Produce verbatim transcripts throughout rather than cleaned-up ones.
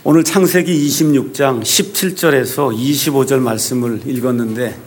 오늘 창세기 이십육 장 십칠 절에서 이십오 절 말씀을 읽었는데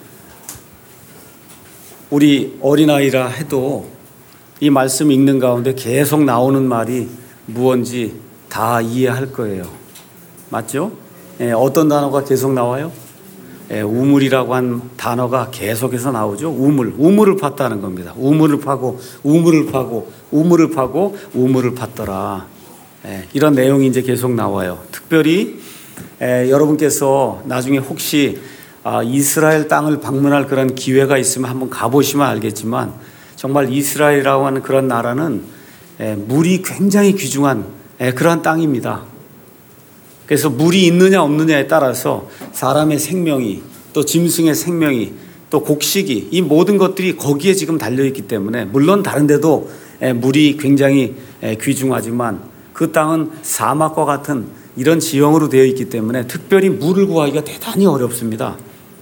우리 어린아이라 해도 이 말씀 읽는 가운데 계속 나오는 말이 무언지 다 이해할 거예요. 맞죠? 예, 어떤 단어가 계속 나와요? 예, 우물이라고 한 단어가 계속해서 나오죠. 우물, 우물을 팠다는 겁니다. 우물을 파고 우물을 파고 우물을 파고 우물을 팠더라. 예, 이런 내용이 이제 계속 나와요. 특별히 예, 여러분께서 나중에 혹시 아, 이스라엘 땅을 방문할 그런 기회가 있으면 한번 가보시면 알겠지만 정말 이스라엘이라고 하는 그런 나라는 예, 물이 굉장히 귀중한 예, 그러한 땅입니다. 그래서 물이 있느냐 없느냐에 따라서 사람의 생명이 또 짐승의 생명이 또 곡식이 이 모든 것들이 거기에 지금 달려있기 때문에 물론 다른 데도 예, 물이 굉장히 예, 귀중하지만 그 땅은 사막과 같은 이런 지형으로 되어 있기 때문에 특별히 물을 구하기가 대단히 어렵습니다.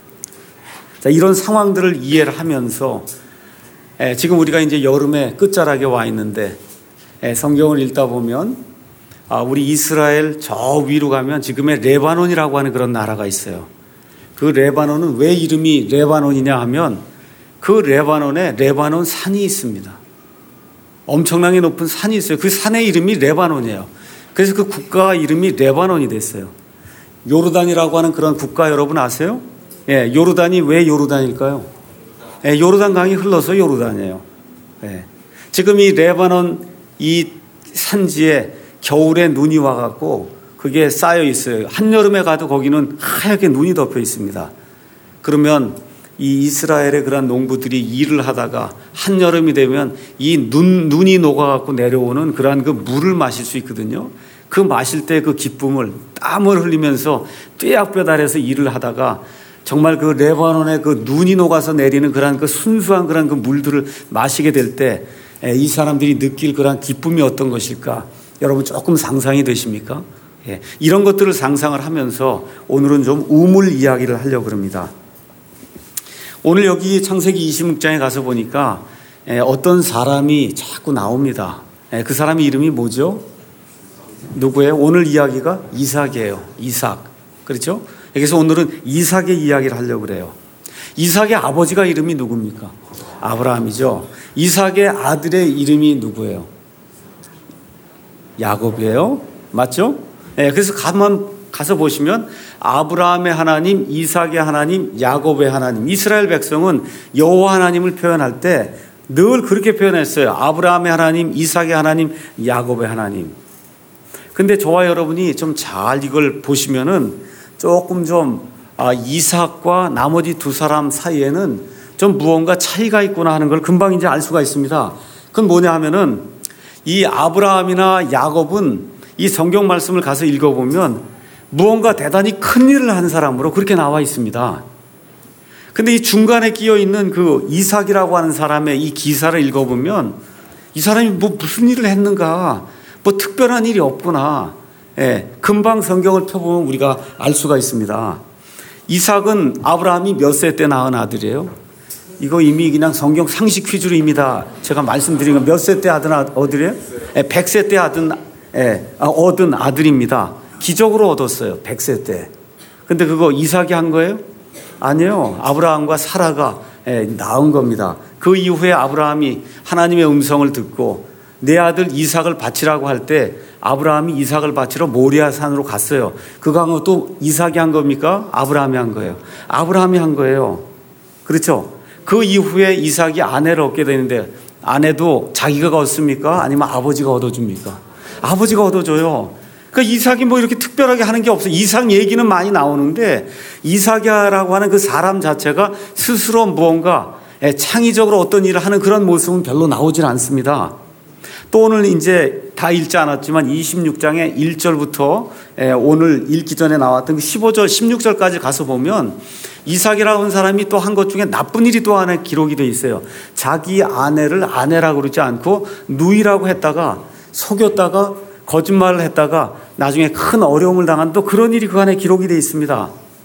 자, 이런 상황들을 이해를 하면서 에, 지금 우리가 이제 여름의 끝자락에 와 있는데 에, 성경을 읽다 보면 아, 우리 이스라엘 저 위로 가면 지금의 레바논이라고 하는 그런 나라가 있어요. 그 레바논은 왜 이름이 레바논이냐 하면 그 레바논에 레바논 산이 있습니다. 엄청나게 높은 산이 있어요. 그 산의 이름이 레바논이에요. 그래서 그 국가 이름이 레바논이 됐어요. 요르단이라고 하는 그런 국가 여러분 아세요? 예, 요르단이 왜 요르단일까요? 예, 요르단 강이 흘러서 요르단이에요. 예. 지금 이 레바논 이 산지에 겨울에 눈이 와갖고 그게 쌓여 있어요. 한여름에 가도 거기는 하얗게 눈이 덮여 있습니다. 그러면 이 이스라엘의 그런 농부들이 일을 하다가 한여름이 되면 이 눈, 눈이 녹아갖고 내려오는 그러한 그 물을 마실 수 있거든요. 그 마실 때 그 기쁨을 땀을 흘리면서 떼약볕아래서 일을 하다가 정말 그 레바논의 그 눈이 녹아서 내리는 그러한 그 순수한 그런 그 물들을 마시게 될 때 이 사람들이 느낄 그러한 기쁨이 어떤 것일까? 여러분 조금 상상이 되십니까? 예, 이런 것들을 상상을 하면서 오늘은 좀 우물 이야기를 하려고 합니다. 오늘 여기 창세기 이십육 장에 가서 보니까 어떤 사람이 자꾸 나옵니다. 그 사람의 이름이 뭐죠? 누구예요? 오늘 이야기가 이삭이에요. 이삭. 그렇죠? 그래서 오늘은 이삭의 이야기를 하려고 그래요. 이삭의 아버지가 이름이 누굽니까? 아브라함이죠. 이삭의 아들의 이름이 누구예요? 야곱이에요. 맞죠? 그래서 가만 가서 보시면 아브라함의 하나님, 이삭의 하나님, 야곱의 하나님. 이스라엘 백성은 여호와 하나님을 표현할 때 늘 그렇게 표현했어요. 아브라함의 하나님, 이삭의 하나님, 야곱의 하나님. 근데 저와 여러분이 좀 잘 이걸 보시면은 조금 좀 아, 이삭과 나머지 두 사람 사이에는 좀 무언가 차이가 있구나 하는 걸 금방 이제 알 수가 있습니다. 그건 뭐냐 하면은 이 아브라함이나 야곱은 이 성경 말씀을 가서 읽어보면 무언가 대단히 큰 일을 한 사람으로 그렇게 나와 있습니다. 근데 이 중간에 끼어 있는 그 이삭이라고 하는 사람의 이 기사를 읽어보면 이 사람이 뭐 무슨 일을 했는가, 뭐 특별한 일이 없구나. 예, 금방 성경을 펴보면 우리가 알 수가 있습니다. 이삭은 아브라함이 몇 세 때 낳은 아들이에요? 이거 이미 그냥 성경 상식 퀴즈로 이미 다 제가 말씀드린 건 몇 세 때 얻은 아들이에요? 예, 백 세 때 얻은, 예, 얻은 아들입니다. 기적으로 얻었어요. 백 세 때. 근데 그거 이삭이 한 거예요? 아니에요. 아브라함과 사라가 낳은 겁니다. 그 이후에 아브라함이 하나님의 음성을 듣고 내 아들 이삭을 바치라고 할 때 아브라함이 이삭을 바치러 모리아 산으로 갔어요. 그거 한 것도 이삭이 한 겁니까? 아브라함이 한 거예요. 아브라함이 한 거예요. 그렇죠? 그 이후에 이삭이 아내를 얻게 되는데 아내도 자기가 얻습니까? 아니면 아버지가 얻어줍니까? 아버지가 얻어줘요. 그러니까 이삭이 뭐 이렇게 특별하게 하는 게 없어요. 이삭 얘기는 많이 나오는데 이삭이라고 하는 그 사람 자체가 스스로 무언가 창의적으로 어떤 일을 하는 그런 모습은 별로 나오질 않습니다. 또 오늘 이제 다 읽지 않았지만 이십육 장의 일 절부터 오늘 읽기 전에 나왔던 그 십오 절, 십육 절까지 가서 보면 이삭이라고 하는 사람이 또 한 것 중에 나쁜 일이 또 하나 기록이 되어 있어요. 자기 아내를 아내라고 그러지 않고 누이라고 했다가 속였다가 거짓말을 했다가 나중에 큰 어려움을 당한 또 그런 일이 그 안에 기록이 되어 있습니다.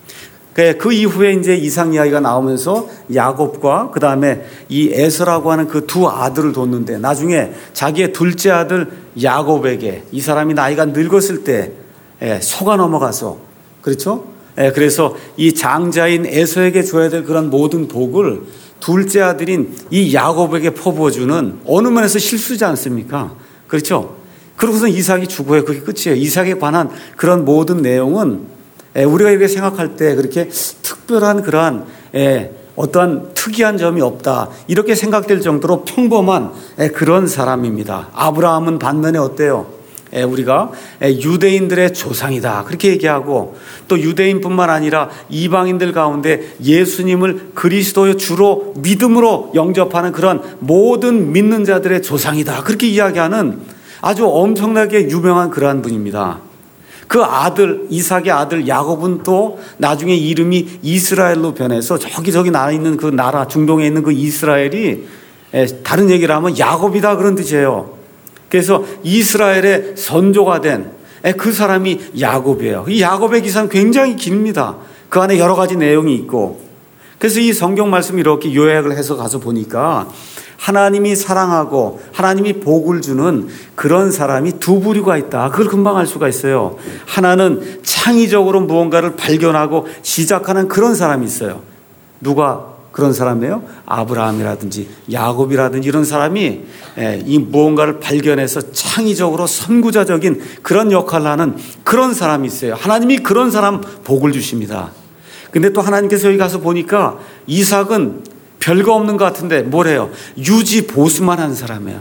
그 이후에 이제 이삭 이야기가 나오면서 야곱과 그 다음에 이 에서라고 하는 그 두 아들을 뒀는데 나중에 자기의 둘째 아들 야곱에게 이 사람이 나이가 늙었을 때 예, 속아 넘어가서 그렇죠? 예, 그래서 이 장자인 에서에게 줘야 될 그런 모든 복을 둘째 아들인 이 야곱에게 퍼부어주는 어느 면에서 실수지 않습니까? 그렇죠? 그러고서 이삭이 죽어요. 그게 끝이에요. 이삭에 관한 그런 모든 내용은 우리가 이렇게 생각할 때 그렇게 특별한 그러한 어떠한 특이한 점이 없다 이렇게 생각될 정도로 평범한 그런 사람입니다. 아브라함은 반면에 어때요? 우리가 유대인들의 조상이다 그렇게 얘기하고 또 유대인뿐만 아니라 이방인들 가운데 예수님을 그리스도의 주로 믿음으로 영접하는 그런 모든 믿는 자들의 조상이다 그렇게 이야기하는 아주 엄청나게 유명한 그러한 분입니다. 그 아들 이삭의 아들 야곱은 또 나중에 이름이 이스라엘로 변해서 저기 저기 나라 있는 그 나라 중동에 있는 그 이스라엘이 다른 얘기를 하면 야곱이다 그런 뜻이에요. 그래서 이스라엘의 선조가 된 그 사람이 야곱이에요. 이 야곱의 기사는 굉장히 깁니다. 그 안에 여러 가지 내용이 있고 그래서 이 성경 말씀 이렇게 요약을 해서 가서 보니까 하나님이 사랑하고 하나님이 복을 주는 그런 사람이 두 부류가 있다. 그걸 금방 알 수가 있어요. 하나는 창의적으로 무언가를 발견하고 시작하는 그런 사람이 있어요. 누가 그런 사람이에요? 아브라함이라든지 야곱이라든지 이런 사람이 이 무언가를 발견해서 창의적으로 선구자적인 그런 역할을 하는 그런 사람이 있어요. 하나님이 그런 사람 복을 주십니다. 근데 또 하나님께서 여기 가서 보니까 이삭은 별거 없는 것 같은데 뭐래요? 유지 보수만 한 사람이에요.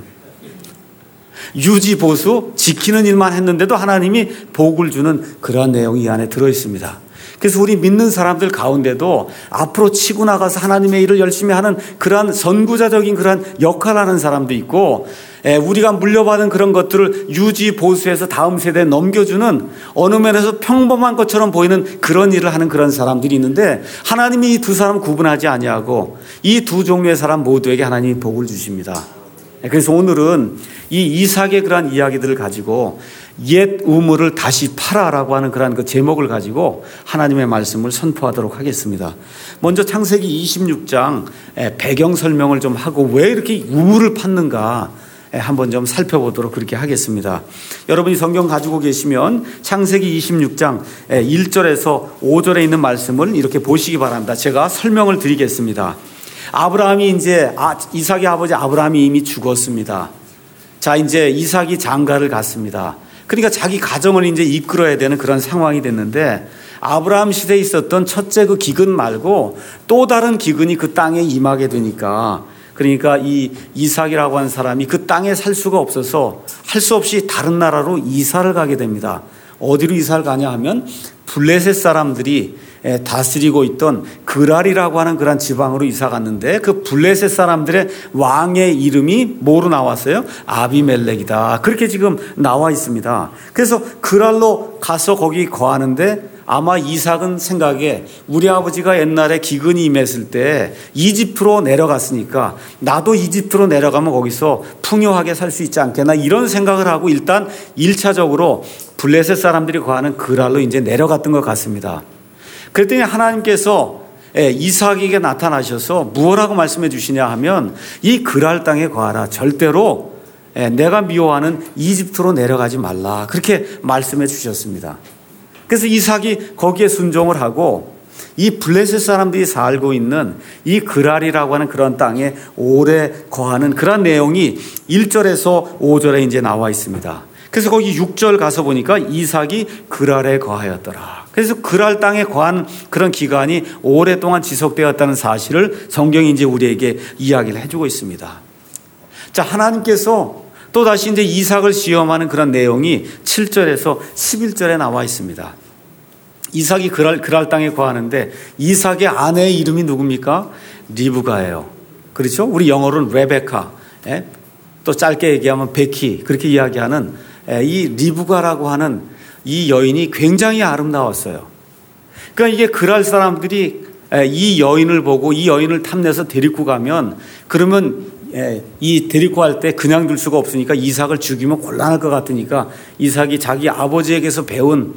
유지 보수 지키는 일만 했는데도 하나님이 복을 주는 그러한 내용이 이 안에 들어 있습니다. 그래서 우리 믿는 사람들 가운데도 앞으로 치고 나가서 하나님의 일을 열심히 하는 그러한 선구자적인 그러한 역할을 하는 사람도 있고 우리가 물려받은 그런 것들을 유지 보수해서 다음 세대에 넘겨주는 어느 면에서 평범한 것처럼 보이는 그런 일을 하는 그런 사람들이 있는데 하나님이 이 두 사람 구분하지 아니하고 이 두 종류의 사람 모두에게 하나님이 복을 주십니다. 그래서 오늘은 이 이삭의 그러한 이야기들을 가지고 옛 우물을 다시 팔아라고 하는 그런 그 제목을 가지고 하나님의 말씀을 선포하도록 하겠습니다. 먼저 창세기 이십육 장 배경 설명을 좀 하고 왜 이렇게 우물을 팠는가 한번 좀 살펴보도록 그렇게 하겠습니다. 여러분이 성경 가지고 계시면 창세기 이십육 장 일 절에서 오 절에 있는 말씀을 이렇게 보시기 바랍니다. 제가 설명을 드리겠습니다. 아브라함이 이제 아, 이삭의 아버지 아브라함이 이미 죽었습니다. 자, 이제 이삭이 장가를 갔습니다. 그러니까 자기 가정을 이제 이끌어야 되는 그런 상황이 됐는데 아브라함 시대에 있었던 첫째 그 기근 말고 또 다른 기근이 그 땅에 임하게 되니까 그러니까 이 이삭이라고 하는 사람이 그 땅에 살 수가 없어서 할 수 없이 다른 나라로 이사를 가게 됩니다. 어디로 이사를 가냐 하면 블레셋 사람들이 다스리고 있던 그랄이라고 하는 그런 지방으로 이사 갔는데 그 블레셋 사람들의 왕의 이름이 뭐로 나왔어요? 아비멜렉이다. 그렇게 지금 나와 있습니다. 그래서 그랄로 가서 거기 거하는데 아마 이삭은 생각에 우리 아버지가 옛날에 기근이 임했을 때 이집트로 내려갔으니까 나도 이집트로 내려가면 거기서 풍요하게 살 수 있지 않겠나 이런 생각을 하고 일단 일 차적으로 블레셋 사람들이 거하는 그랄로 이제 내려갔던 것 같습니다. 그랬더니 하나님께서 이삭에게 나타나셔서 무엇라고 말씀해 주시냐 하면 이 그랄 땅에 거하라. 절대로 내가 미워하는 이집트로 내려가지 말라. 그렇게 말씀해 주셨습니다. 그래서 이삭이 거기에 순종을 하고 이 블레셋 사람들이 살고 있는 이 그랄이라고 하는 그런 땅에 오래 거하는 그런 내용이 일 절에서 오 절에 이제 나와 있습니다. 그래서 거기 육 절 가서 보니까 이삭이 그랄에 거하였더라. 그래서 그랄 땅에 거한 그런 기간이 오랫동안 지속되었다는 사실을 성경이 이제 우리에게 이야기를 해주고 있습니다. 자, 하나님께서 또다시 이제 이삭을 시험하는 그런 내용이 칠 절에서 십일 절에 나와 있습니다. 이삭이 그랄, 그랄 땅에 거하는데 이삭의 아내의 이름이 누굽니까? 리브가예요. 그렇죠? 우리 영어로는 레베카, 예? 또 짧게 얘기하면 베키 그렇게 이야기하는 이 리브가라고 하는 이 여인이 굉장히 아름다웠어요. 그러니까 이게 그랄 사람들이 이 여인을 보고 이 여인을 탐내서 데리고 가면 그러면 이 데리고 갈 때 그냥 둘 수가 없으니까 이삭을 죽이면 곤란할 것 같으니까 이삭이 자기 아버지에게서 배운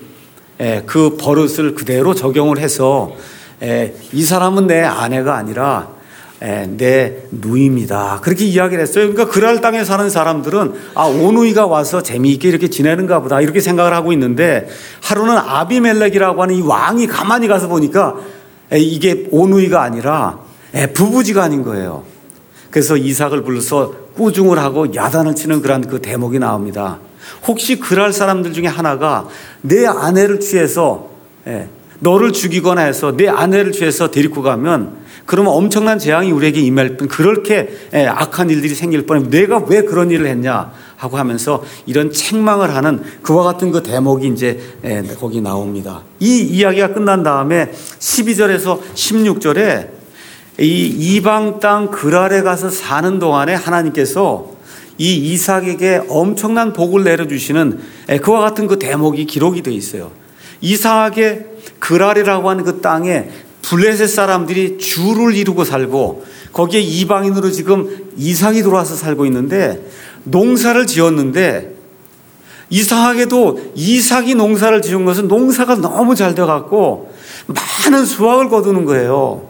그 버릇을 그대로 적용을 해서 이 사람은 내 아내가 아니라 내 누이입니다. 그렇게 이야기를 했어요. 그러니까 그랄 땅에 사는 사람들은 아, 오누이가 와서 재미있게 이렇게 지내는가 보다 이렇게 생각을 하고 있는데, 하루는 아비멜렉이라고 하는 이 왕이 가만히 가서 보니까 이게 오누이가 아니라 부부지간인 거예요. 그래서 이삭을 불러서 꾸중을 하고 야단을 치는 그런 그 대목이 나옵니다. 혹시 그랄 사람들 중에 하나가 내 아내를 취해서 너를 죽이거나 해서 내 아내를 취해서 데리고 가면 그러면 엄청난 재앙이 우리에게 임할 뿐, 그렇게 악한 일들이 생길 뻔해 내가 왜 그런 일을 했냐 하고 하면서 이런 책망을 하는 그와 같은 그 대목이 이제 거기 나옵니다. 이 이야기가 끝난 다음에 십이 절에서 십육 절에 이 이방 땅 그랄에 가서 사는 동안에 하나님께서 이 이삭에게 엄청난 복을 내려주시는 그와 같은 그 대목이 기록이 되어 있어요. 이삭의 그랄이라고 하는 그 땅에 블레셋 사람들이 주를 이루고 살고, 거기에 이방인으로 지금 이삭이 들어와서 살고 있는데, 농사를 지었는데 이상하게도 이삭이 농사를 지은 것은 농사가 너무 잘 돼갖고 많은 수확을 거두는 거예요.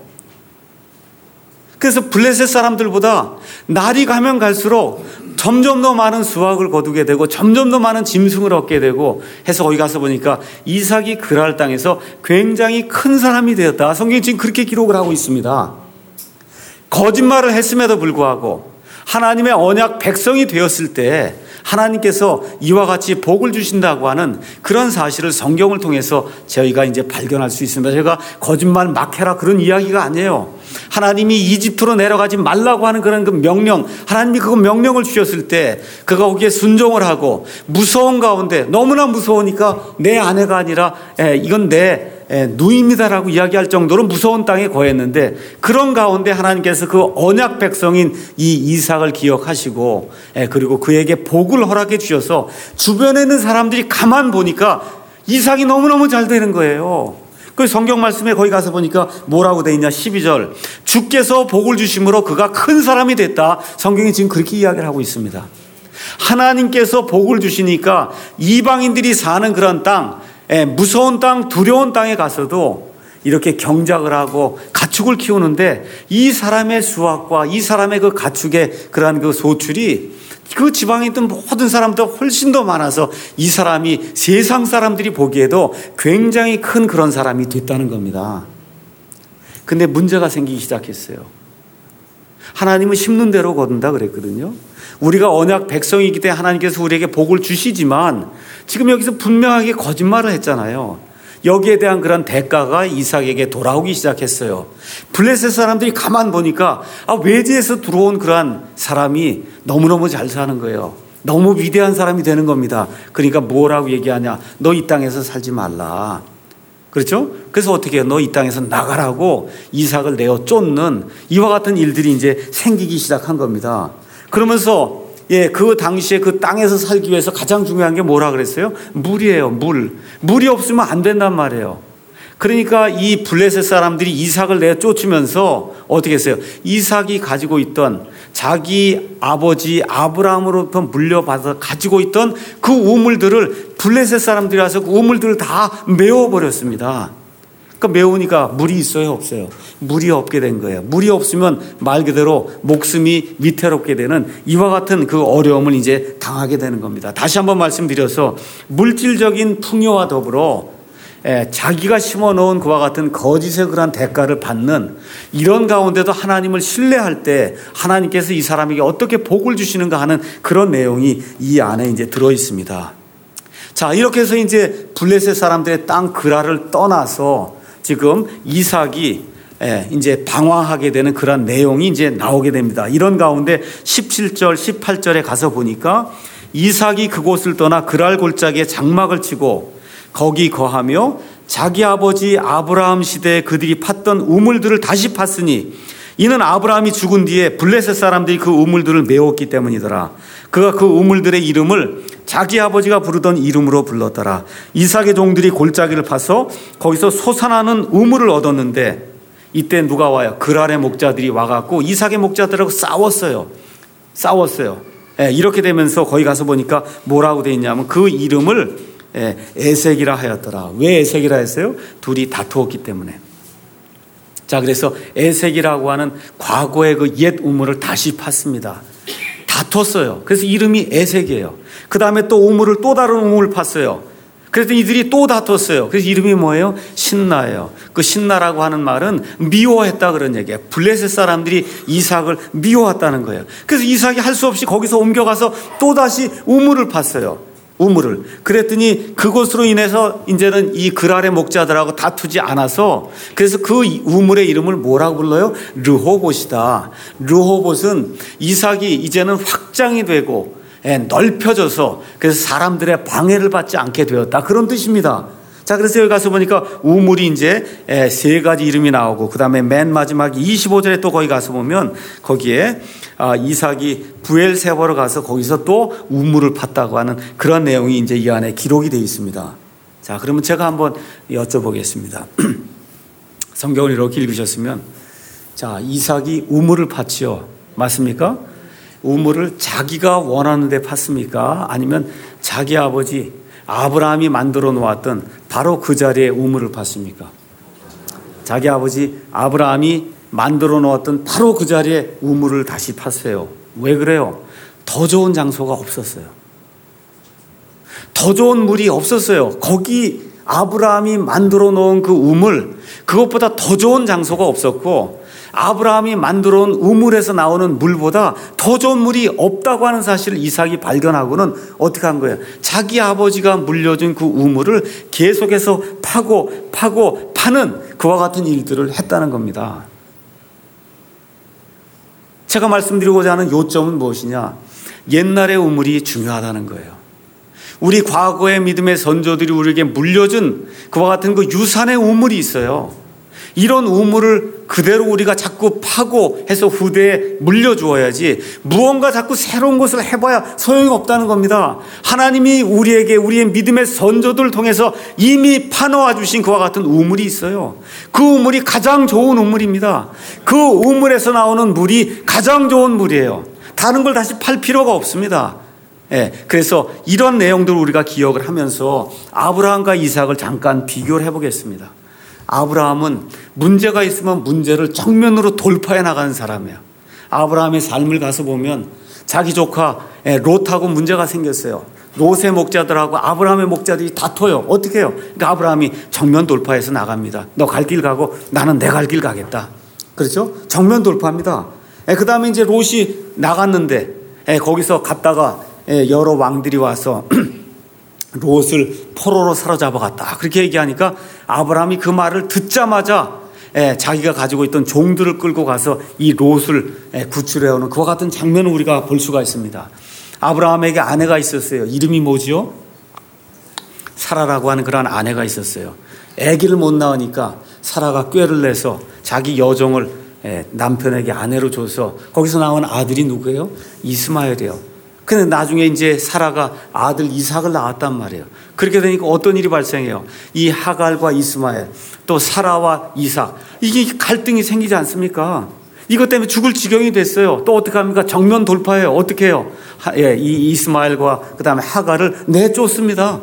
그래서 블레셋 사람들보다 날이 가면 갈수록 점점 더 많은 수확을 거두게 되고 점점 더 많은 짐승을 얻게 되고 해서 거기 가서 보니까 이삭이 그랄 땅에서 굉장히 큰 사람이 되었다. 성경이 지금 그렇게 기록을 하고 있습니다. 거짓말을 했음에도 불구하고 하나님의 언약 백성이 되었을 때 하나님께서 이와 같이 복을 주신다고 하는 그런 사실을 성경을 통해서 저희가 이제 발견할 수 있습니다. 제가 거짓말 막 해라 그런 이야기가 아니에요. 하나님이 이집트로 내려가지 말라고 하는 그런 그 명령, 하나님이 그 명령을 주셨을 때 그가 거기에 순종을 하고 무서운 가운데, 너무나 무서우니까 내 아내가 아니라 에, 이건 내 누이입니다라고 이야기할 정도로 무서운 땅에 거했는데, 그런 가운데 하나님께서 그 언약 백성인 이 이삭을 기억하시고 그리고 그에게 복을 허락해 주셔서 주변에 있는 사람들이 가만 보니까 이삭이 너무너무 잘 되는 거예요. 그 성경 말씀에 거기 가서 보니까 뭐라고 돼 있냐, 십이 절 주께서 복을 주심으로 그가 큰 사람이 됐다. 성경이 지금 그렇게 이야기를 하고 있습니다. 하나님께서 복을 주시니까 이방인들이 사는 그런 땅, 무서운 땅, 두려운 땅에 가서도 이렇게 경작을 하고 가축을 키우는데 이 사람의 수확과 이 사람의 그 가축의 그러한 그 소출이 그 지방에 있던 모든 사람보다 훨씬 더 많아서 이 사람이 세상 사람들이 보기에도 굉장히 큰 그런 사람이 됐다는 겁니다. 근데 문제가 생기기 시작했어요. 하나님은 심는 대로 거둔다 그랬거든요. 우리가 언약 백성이기 때문에 하나님께서 우리에게 복을 주시지만 지금 여기서 분명하게 거짓말을 했잖아요. 여기에 대한 그런 대가가 이삭에게 돌아오기 시작했어요. 블레셋 사람들이 가만 보니까 아, 외지에서 들어온 그러한 사람이 너무너무 잘 사는 거예요. 너무 위대한 사람이 되는 겁니다. 그러니까 뭐라고 얘기하냐, 너 이 땅에서 살지 말라. 그렇죠? 그래서 어떻게 해요? 너 이 땅에서 나가라고 이삭을 내어 쫓는 이와 같은 일들이 이제 생기기 시작한 겁니다. 그러면서 예, 그 당시에 그 땅에서 살기 위해서 가장 중요한 게 뭐라 그랬어요? 물이에요, 물. 물이 없으면 안 된단 말이에요. 그러니까 이 블레셋 사람들이 이삭을 내어 쫓으면서 어떻게 했어요? 이삭이 가지고 있던 자기 아버지 아브라함으로부터 물려받아 가지고 있던 그 우물들을 블레셋 사람들이 와서 그 우물들을 다 메워버렸습니다. 그러니까 메우니까 물이 있어요, 없어요? 물이 없게 된 거예요. 물이 없으면 말 그대로 목숨이 위태롭게 되는 이와 같은 그 어려움을 이제 당하게 되는 겁니다. 다시 한번 말씀드려서 물질적인 풍요와 더불어 에, 자기가 심어놓은 그와 같은 거짓의 그런 대가를 받는 이런 가운데도 하나님을 신뢰할 때 하나님께서 이 사람에게 어떻게 복을 주시는가 하는 그런 내용이 이 안에 이제 들어 있습니다. 자, 이렇게 해서 이제 블레셋 사람들의 땅 그랄을 떠나서 지금 이삭이 이제 방황하게 되는 그런 내용이 이제 나오게 됩니다. 이런 가운데 십칠 절, 십팔 절에 가서 보니까 이삭이 그곳을 떠나 그랄 골짜기에 장막을 치고 거기 거하며 자기 아버지 아브라함 시대에 그들이 팠던 우물들을 다시 팠으니 이는 아브라함이 죽은 뒤에 블레셋 사람들이 그 우물들을 메웠기 때문이더라. 그가 그 우물들의 이름을 자기 아버지가 부르던 이름으로 불렀더라. 이삭의 종들이 골짜기를 파서 거기서 솟아나는 우물을 얻었는데 이때 누가 와요? 그랄의 목자들이 와갖고 이삭의 목자들하고 싸웠어요. 싸웠어요. 예, 이렇게 되면서 거기 가서 보니까 뭐라고 돼 있냐면 그 이름을 예, 에색이라 하였더라. 왜 에색이라 했어요? 둘이 다투었기 때문에. 자, 그래서 에색이라고 하는 과거의 그 옛 우물을 다시 팠습니다. 다퉜어요. 그래서 이름이 에색이에요. 그 다음에 또 우물을 또 다른 우물을 팠어요. 그래서 이들이 또 다퉜어요. 그래서 이름이 뭐예요? 신나예요. 그 신나라고 하는 말은 미워했다 그런 얘기예요. 블레셋 사람들이 이삭을 미워했다는 거예요. 그래서 이삭이 할 수 없이 거기서 옮겨가서 또다시 우물을 팠어요. 우물을. 그랬더니 그것으로 인해서 이제는 이 그랄의 목자들하고 다투지 않아서 그래서 그 우물의 이름을 뭐라고 불러요? 르호봇이다. 르호봇은 이삭이 이제는 확장이 되고 넓혀져서 그래서 사람들의 방해를 받지 않게 되었다. 그런 뜻입니다. 자, 그래서 여기 가서 보니까 우물이 이제 세 가지 이름이 나오고 그 다음에 맨 마지막 이십오 절에 또 거기 가서 보면 거기에 이삭이 부엘세바로 가서 거기서 또 우물을 팠다고 하는 그런 내용이 이제 이 안에 기록이 되어 있습니다. 자, 그러면 제가 한번 여쭤보겠습니다. 성경을 이렇게 읽으셨으면 자, 이삭이 우물을 팠지요. 맞습니까? 우물을 자기가 원하는 데 팠습니까? 아니면 자기 아버지 아브라함이 만들어 놓았던 바로 그 자리에 우물을 팠습니까? 자기 아버지 아브라함이 만들어 놓았던 바로 그 자리에 우물을 다시 팠어요. 왜 그래요? 더 좋은 장소가 없었어요. 더 좋은 물이 없었어요. 거기 아브라함이 만들어 놓은 그 우물, 그것보다 더 좋은 장소가 없었고 아브라함이 만들어 놓은 우물에서 나오는 물보다 더 좋은 물이 없다고 하는 사실을 이삭이 발견하고는 어떻게 한 거예요? 자기 아버지가 물려준 그 우물을 계속해서 파고 파고 파는 그와 같은 일들을 했다는 겁니다. 제가 말씀드리고자 하는 요점은 무엇이냐? 옛날의 우물이 중요하다는 거예요. 우리 과거의 믿음의 선조들이 우리에게 물려준 그와 같은 그 유산의 우물이 있어요. 이런 우물을 그대로 우리가 자꾸 파고 해서 후대에 물려주어야지 무언가 자꾸 새로운 것을 해봐야 소용이 없다는 겁니다. 하나님이 우리에게 우리의 믿음의 선조들을 통해서 이미 파놓아 주신 그와 같은 우물이 있어요. 그 우물이 가장 좋은 우물입니다. 그 우물에서 나오는 물이 가장 좋은 물이에요. 다른 걸 다시 팔 필요가 없습니다. 예, 그래서 이런 내용들을 우리가 기억을 하면서 아브라함과 이삭을 잠깐 비교를 해보겠습니다. 아브라함은 문제가 있으면 문제를 정면으로 돌파해 나가는 사람이에요. 아브라함의 삶을 가서 보면 자기 조카 롯하고 문제가 생겼어요. 롯의 목자들하고 아브라함의 목자들이 다퉈요. 어떻게 해요? 그러니까 아브라함이 정면 돌파해서 나갑니다. 너 갈 길 가고 나는 내 갈 길 가겠다. 그렇죠? 정면 돌파합니다. 그 다음에 이제 롯이 나갔는데 거기서 갔다가 여러 왕들이 와서 롯을 포로로 사로잡아 갔다. 그렇게 얘기하니까 아브라함이 그 말을 듣자마자 자기가 가지고 있던 종들을 끌고 가서 이 롯을 구출해오는 그와 같은 장면을 우리가 볼 수가 있습니다. 아브라함에게 아내가 있었어요. 이름이 뭐지요? 사라라고 하는 그런 아내가 있었어요. 아기를 못 낳으니까 사라가 꾀를 내서 자기 여종을 남편에게 아내로 줘서 거기서 나온 아들이 누구예요? 이스마엘이에요. 근데 나중에 이제 사라가 아들 이삭을 낳았단 말이에요. 그렇게 되니까 어떤 일이 발생해요? 이 하갈과 이스마엘, 또 사라와 이삭, 이게 갈등이 생기지 않습니까? 이것 때문에 죽을 지경이 됐어요. 또 어떻게 합니까? 정면 돌파해요. 어떻게 해요? 하, 예, 이 이스마엘과 그 다음에 하갈을 내쫓습니다.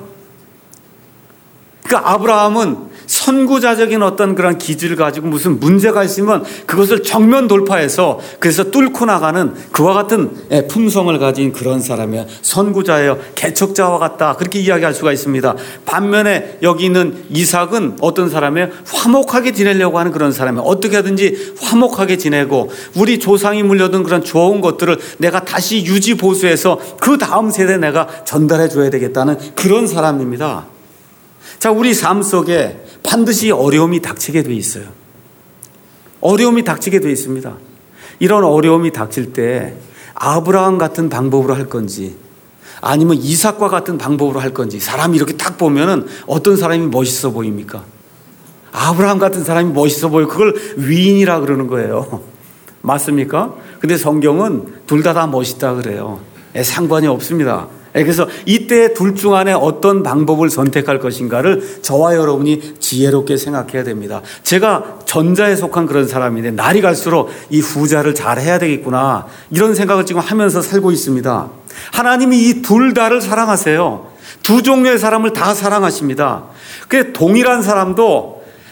그러니까 아브라함은 선구자적인 어떤 그런 기질을 가지고 무슨 문제가 있으면 그것을 정면 돌파해서 그래서 뚫고 나가는 그와 같은 품성을 가진 그런 사람이에요. 선구자예요. 개척자와 같다. 그렇게 이야기할 수가 있습니다. 반면에 여기 있는 이삭은 어떤 사람이에요? 화목하게 지내려고 하는 그런 사람이에요. 어떻게 하든지 화목하게 지내고 우리 조상이 물려둔 그런 좋은 것들을 내가 다시 유지 보수해서 그 다음 세대에 내가 전달해 줘야 되겠다는 그런 사람입니다. 자, 우리 삶 속에 반드시 어려움이 닥치게 돼 있어요. 어려움이 닥치게 돼 있습니다. 이런 어려움이 닥칠 때 아브라함 같은 방법으로 할 건지 아니면 이삭과 같은 방법으로 할 건지 사람이 이렇게 딱 보면은 어떤 사람이 멋있어 보입니까? 아브라함 같은 사람이 멋있어 보여요. 그걸 위인이라 그러는 거예요. 맞습니까? 근데 성경은 둘 다 다 멋있다 그래요. 상관이 없습니다. 그래서 이때 둘 중 안에 어떤 방법을 선택할 것인가를 저와 여러분이 지혜롭게 생각해야 됩니다. 제가 전자에 속한 그런 사람인데 날이 갈수록 이 후자를 잘 해야 되겠구나 이런 생각을 지금 하면서 살고 있습니다. 하나님이 이 둘 다를 사랑하세요. 두 종류의 사람을 다 사랑하십니다. 그래 동일한 사람도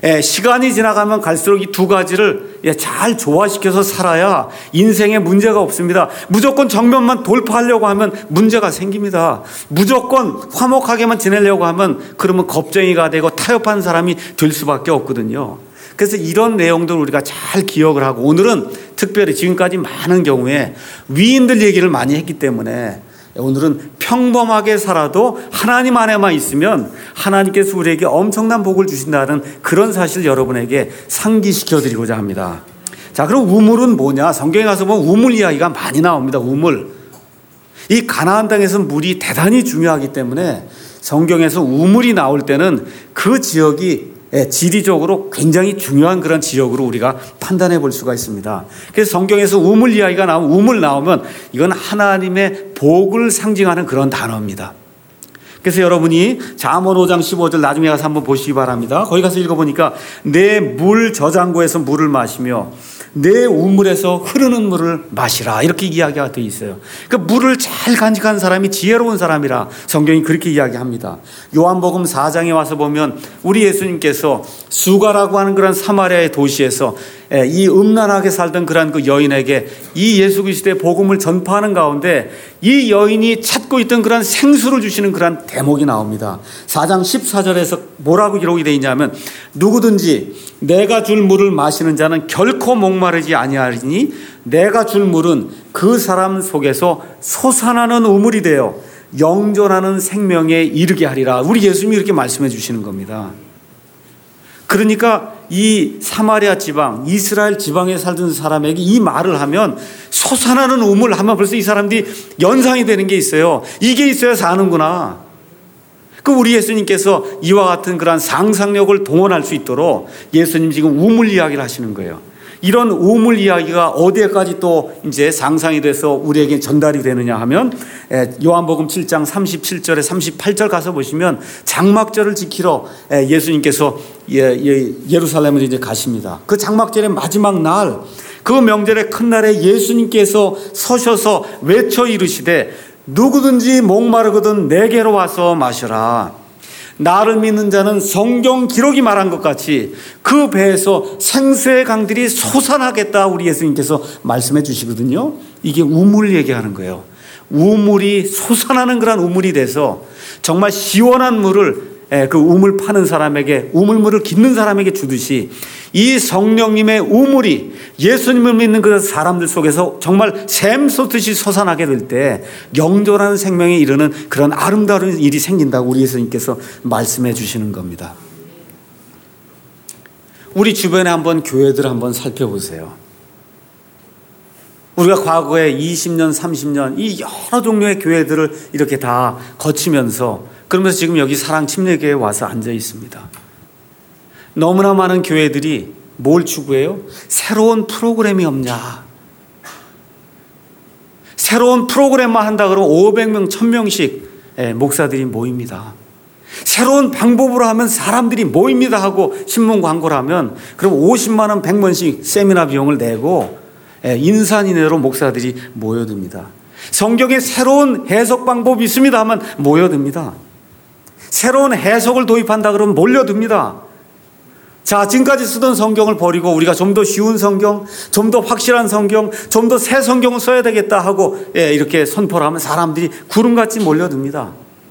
시간이 지나가면 갈수록 이 두 가지를 잘 조화시켜서 살아야 인생에 문제가 없습니다. 무조건 정면만 돌파하려고 하면 문제가 생깁니다. 무조건 화목하게만 지내려고 하면 그러면 겁쟁이가 되고 타협한 사람이 될 수밖에 없거든요. 그래서 이런 내용들을 우리가 잘 기억을 하고, 오늘은 특별히 지금까지 많은 경우에 위인들 얘기를 많이 했기 때문에 오늘은 평범하게 살아도 하나님 안에만 있으면 하나님께서 우리에게 엄청난 복을 주신다는 그런 사실을 여러분에게 상기시켜 드리고자 합니다. 자, 그럼 우물은 뭐냐? 성경에 가서 보면 우물 이야기가 많이 나옵니다. 우물. 이 가나안 땅에서 물이 대단히 중요하기 때문에 성경에서 우물이 나올 때는 그 지역이 지리적으로 굉장히 중요한 그런 지역으로 우리가 판단해 볼 수가 있습니다. 그래서 성경에서 우물 이야기가 나오면, 우물 나오면 이건 하나님의 복을 상징하는 그런 단어입니다. 그래서 여러분이 잠언 오 장 십오 절 나중에 가서 한번 보시기 바랍니다. 거기 가서 읽어보니까 내 물 저장고에서 물을 마시며 내 우물에서 흐르는 물을 마시라, 이렇게 이야기가 되어 있어요. 그러니까 물을 잘 간직한 사람이 지혜로운 사람이라 성경이 그렇게 이야기합니다. 요한복음 사 장에 와서 보면 우리 예수님께서 수가라고 하는 그런 사마리아의 도시에서 이 음란하게 살던 그런 그 여인에게 이 예수 그리스도의 복음을 전파하는 가운데 이 여인이 찾고 있던 그런 생수를 주시는 그런 대목이 나옵니다. 사 장 십사 절에서 뭐라고 기록이 되어 있냐면, 누구든지 내가 줄 물을 마시는 자는 결코 목마르지 아니하리니 내가 줄 물은 그 사람 속에서 솟아나는 우물이 되어 영존하는 생명에 이르게 하리라. 우리 예수님이 이렇게 말씀해 주시는 겁니다. 그러니까 이 사마리아 지방, 이스라엘 지방에 살던 사람에게 이 말을 하면, 솟아나는 우물 하면 벌써 이 사람들이 연상이 되는 게 있어요. 이게 있어야 사는구나. 그 우리 예수님께서 이와 같은 그런 상상력을 동원할 수 있도록 예수님 지금 우물 이야기를 하시는 거예요. 이런 우물 이야기가 어디에까지 또 이제 상상이 돼서 우리에게 전달이 되느냐 하면, 요한복음 칠 장 삼십칠 절에 삼십팔 절 가서 보시면 장막절을 지키러 예수님께서 예루살렘을 이제 가십니다. 그 장막절의 마지막 날, 그 명절의 큰 날에 예수님께서 서셔서 외쳐 이르시되 누구든지 목마르거든 내게로 와서 마셔라. 나를 믿는 자는 성경 기록이 말한 것 같이 그 배에서 생수의 강들이 솟아나겠다, 우리 예수님께서 말씀해 주시거든요. 이게 우물 얘기하는 거예요. 우물이 솟아나는 그런 우물이 돼서 정말 시원한 물을 그 우물 파는 사람에게, 우물물을 깃는 사람에게 주듯이 이 성령님의 우물이 예수님을 믿는 그 사람들 속에서 정말 샘 솟듯이 솟아나게 될 때 영존하는 생명에 이르는 그런 아름다운 일이 생긴다고 우리 예수님께서 말씀해 주시는 겁니다. 우리 주변에 한번 교회들 한번 살펴보세요. 우리가 과거에 이십 년, 삼십 년 이 여러 종류의 교회들을 이렇게 다 거치면서, 그러면서 지금 여기 사랑 침례교회에 와서 앉아 있습니다. 너무나 많은 교회들이 뭘 추구해요? 새로운 프로그램이 없냐. 새로운 프로그램만 한다 그러면 오백 명, 천 명씩 목사들이 모입니다. 새로운 방법으로 하면 사람들이 모입니다 하고 신문 광고를 하면 그럼 오십만 원, 백만 원씩 세미나 비용을 내고 인산인해로 목사들이 모여듭니다. 성경에 새로운 해석 방법이 있습니다 하면 모여듭니다. 새로운 해석을 도입한다 그러면 몰려듭니다. 자, 지금까지 쓰던 성경을 버리고 우리가 좀 더 쉬운 성경, 좀 더 확실한 성경, 좀 더 새 성경을 써야 되겠다 하고 예, 이렇게 선포를 하면 사람들이 구름같이 몰려듭니다.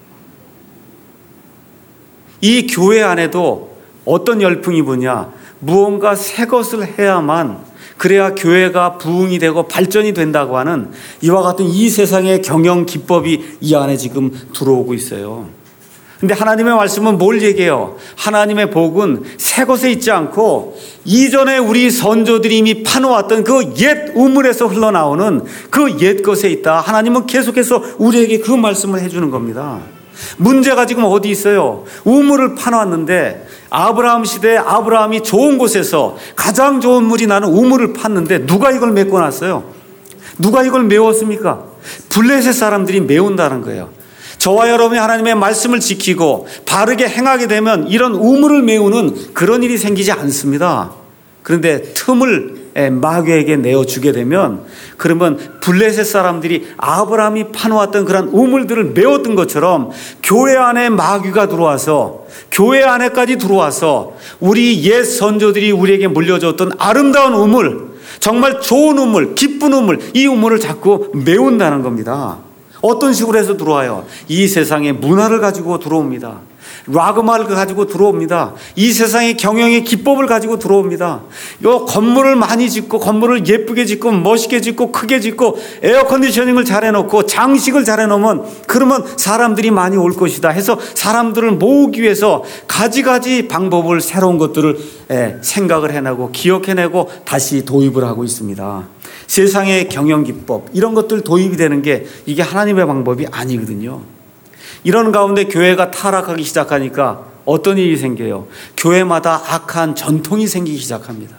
이 교회 안에도 어떤 열풍이 부냐, 무언가 새 것을 해야만, 그래야 교회가 부흥이 되고 발전이 된다고 하는 이와 같은 이 세상의 경영 기법이 이 안에 지금 들어오고 있어요. 근데 하나님의 말씀은 뭘 얘기해요? 하나님의 복은 새 것에 있지 않고 이전에 우리 선조들이 이미 파놓았던 그 옛 우물에서 흘러나오는 그 옛 것에 있다. 하나님은 계속해서 우리에게 그 말씀을 해주는 겁니다. 문제가 지금 어디 있어요? 우물을 파놓았는데 아브라함 시대에 아브라함이 좋은 곳에서 가장 좋은 물이 나는 우물을 팠는데 누가 이걸 메꿔놨어요? 누가 이걸 메웠습니까? 블레셋 사람들이 메운다는 거예요. 저와 여러분이 하나님의 말씀을 지키고 바르게 행하게 되면 이런 우물을 메우는 그런 일이 생기지 않습니다. 그런데 틈을 마귀에게 내어주게 되면, 그러면 블레셋 사람들이 아브라함이 파놓았던 그런 우물들을 메웠던 것처럼 교회 안에 마귀가 들어와서, 교회 안에까지 들어와서 우리 옛 선조들이 우리에게 물려줬던 아름다운 우물, 정말 좋은 우물, 기쁜 우물, 이 우물을 자꾸 메운다는 겁니다. 어떤 식으로 해서 들어와요? 이 세상의 문화를 가지고 들어옵니다. 락음악을 가지고 들어옵니다. 이 세상의 경영의 기법을 가지고 들어옵니다. 요 건물을 많이 짓고, 건물을 예쁘게 짓고, 멋있게 짓고, 크게 짓고, 에어컨디셔닝을 잘 해놓고, 장식을 잘 해놓으면, 그러면 사람들이 많이 올 것이다 해서 사람들을 모으기 위해서 가지가지 방법을, 새로운 것들을 생각을 해내고 기억해내고 다시 도입을 하고 있습니다. 세상의 경영 기법, 이런 것들 도입이 되는 게 이게 하나님의 방법이 아니거든요. 이런 가운데 교회가 타락하기 시작하니까 어떤 일이 생겨요? 교회마다 악한 전통이 생기기 시작합니다.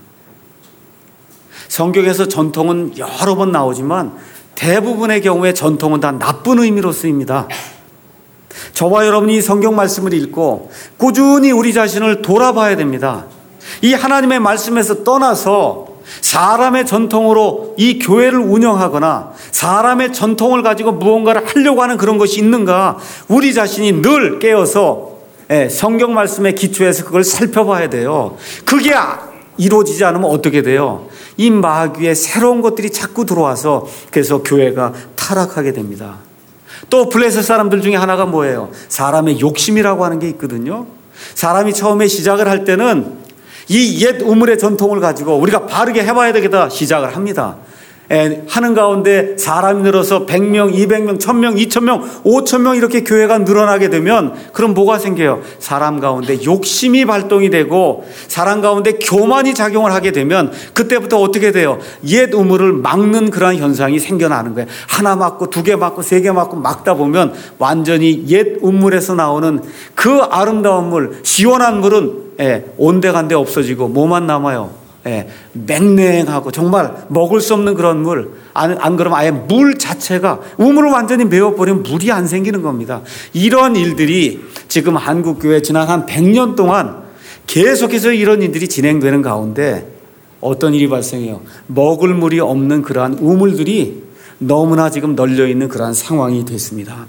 성경에서 전통은 여러 번 나오지만 대부분의 경우에 전통은 다 나쁜 의미로 쓰입니다. 저와 여러분이 성경 말씀을 읽고 꾸준히 우리 자신을 돌아봐야 됩니다. 이 하나님의 말씀에서 떠나서 사람의 전통으로 이 교회를 운영하거나 사람의 전통을 가지고 무언가를 하려고 하는 그런 것이 있는가, 우리 자신이 늘 깨어서 성경 말씀에 기초해서 그걸 살펴봐야 돼요. 그게 이루어지지 않으면 어떻게 돼요? 이 마귀의 새로운 것들이 자꾸 들어와서 그래서 교회가 타락하게 됩니다. 또 블레셋 사람들 중에 하나가 뭐예요? 사람의 욕심이라고 하는 게 있거든요. 사람이 처음에 시작을 할 때는 이 옛 우물의 전통을 가지고 우리가 바르게 해봐야 되겠다 시작을 합니다. 에, 하는 가운데 사람이 늘어서 백 명, 이백 명, 천 명, 이천 명, 오천 명 이렇게 교회가 늘어나게 되면 그럼 뭐가 생겨요? 사람 가운데 욕심이 발동이 되고 사람 가운데 교만이 작용을 하게 되면 그때부터 어떻게 돼요? 옛 우물을 막는 그러한 현상이 생겨나는 거예요. 하나 막고 두 개 막고 세 개 막고 막다 보면 완전히 옛 우물에서 나오는 그 아름다운 물, 시원한 물은 예, 온데간데 없어지고 뭐만 남아요? 예, 맹냉하고 정말 먹을 수 없는 그런 물. 안, 안 그러면 아예 물 자체가 우물을 완전히 메워버리면 물이 안 생기는 겁니다. 이런 일들이 지금 한국교회 지난 한 백 년 동안 계속해서 이런 일들이 진행되는 가운데 어떤 일이 발생해요? 먹을 물이 없는 그러한 우물들이 너무나 지금 널려있는 그러한 상황이 됐습니다.